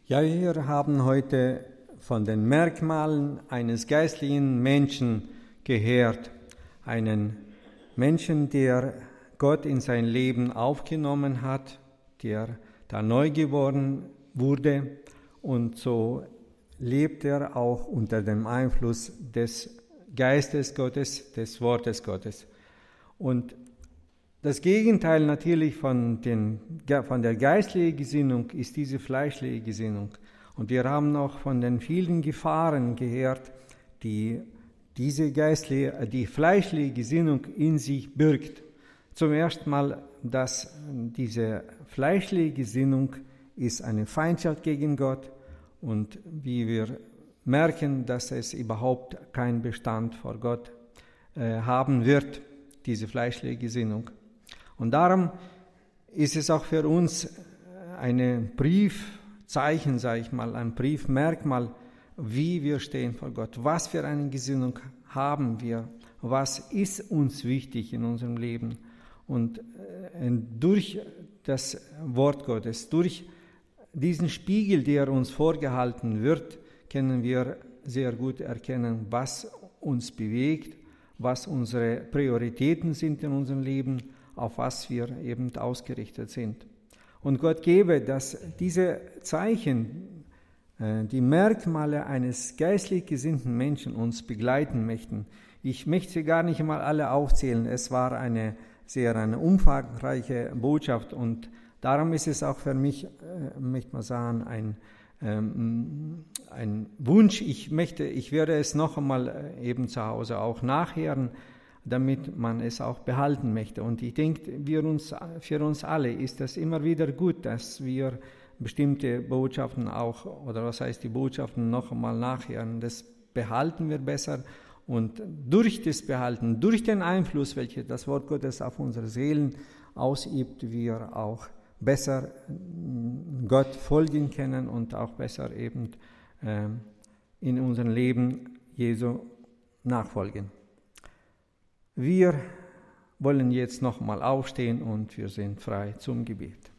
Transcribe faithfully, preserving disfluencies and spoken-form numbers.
Ja, wir haben heute von den Merkmalen eines geistlichen Menschen gehört. Einen Menschen, der Gott in sein Leben aufgenommen hat, der da neu geboren wurde, und so lebt er auch unter dem Einfluss des Geistes Gottes, des Wortes Gottes. Und das Gegenteil natürlich von, den, von der geistlichen Gesinnung ist diese fleischliche Gesinnung. Und wir haben noch von den vielen Gefahren gehört, die diese geistliche, die fleischliche Gesinnung in sich birgt. Zum ersten Mal, dass diese fleischliche Gesinnung ist eine Feindschaft gegen Gott, und wie wir merken, dass es überhaupt keinen Bestand vor Gott äh, haben wird, diese fleischliche Gesinnung. Und darum ist es auch für uns ein Briefzeichen, sage ich mal, ein Briefmerkmal, wie wir stehen vor Gott. Was für eine Gesinnung haben wir? Was ist uns wichtig in unserem Leben? Und durch das Wort Gottes, durch diesen Spiegel, der uns vorgehalten wird, können wir sehr gut erkennen, was uns bewegt, was unsere Prioritäten sind in unserem Leben, auf was wir eben ausgerichtet sind. Und Gott gebe, dass diese Zeichen, die Merkmale eines geistlich gesinnten Menschen uns begleiten möchten. Ich möchte sie gar nicht mal alle aufzählen. Es war eine sehr eine umfangreiche Botschaft, und darum ist es auch für mich, möchte man sagen, ein, ein Wunsch. Ich möchte, ich werde es noch einmal eben zu Hause auch nachhören, damit man es auch behalten möchte. Und ich denke, wir uns, für uns alle ist das immer wieder gut, dass wir bestimmte Botschaften auch, oder was heißt die Botschaften, noch einmal nachhören. Das behalten wir besser, und durch das Behalten, durch den Einfluss, welchen das Wort Gottes auf unsere Seelen ausübt, wir auch besser Gott folgen können und auch besser eben äh, in unserem Leben Jesu nachfolgen. Wir wollen jetzt nochmal aufstehen und wir sind frei zum Gebet.